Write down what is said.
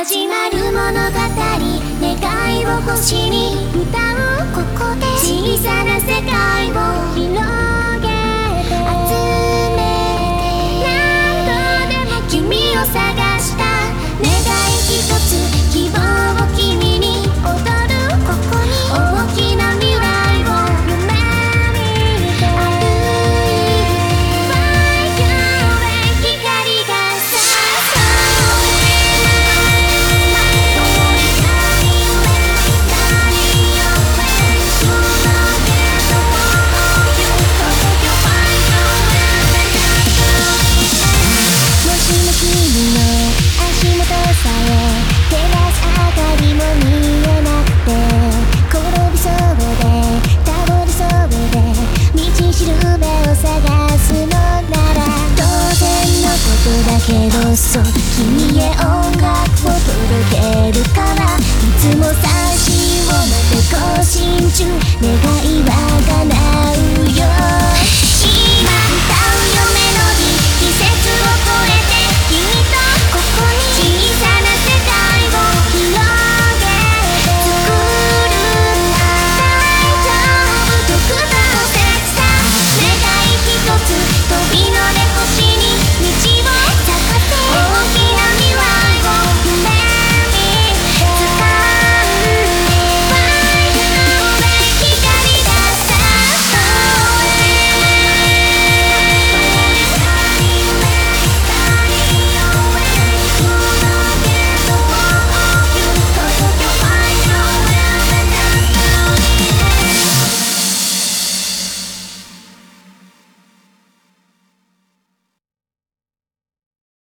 始まる物語、願いを星に歌うここで、小さな世界を広げ